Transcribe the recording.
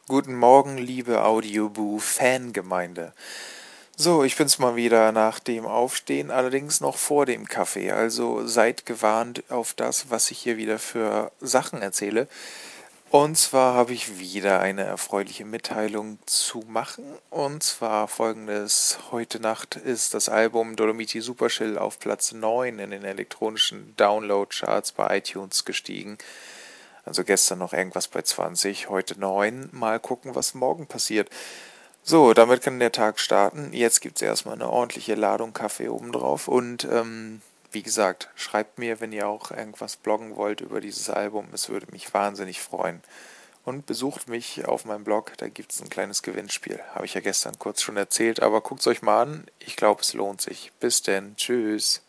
Guten Morgen, liebe Audioboo-Fangemeinde. So, ich bin's mal wieder nach dem Aufstehen, allerdings noch vor dem Kaffee. Also seid gewarnt auf das, was ich hier wieder für Sachen erzähle. Und zwar habe ich wieder eine erfreuliche Mitteilung zu machen. Und zwar folgendes: Heute Nacht ist das Album Dolomiti Superchill auf Platz 9 in den elektronischen Download-Charts bei iTunes gestiegen. Also gestern noch irgendwas bei 20, heute 9. Mal gucken, was morgen passiert. So, damit kann der Tag starten. Jetzt gibt's erstmal eine ordentliche Ladung Kaffee obendrauf. Und wie gesagt, schreibt mir, wenn ihr auch irgendwas bloggen wollt über dieses Album. Es würde mich wahnsinnig freuen. Und besucht mich auf meinem Blog, da gibt's ein kleines Gewinnspiel. Habe ich ja gestern kurz schon erzählt, aber guckt's euch mal an. Ich glaube, es lohnt sich. Bis denn. Tschüss.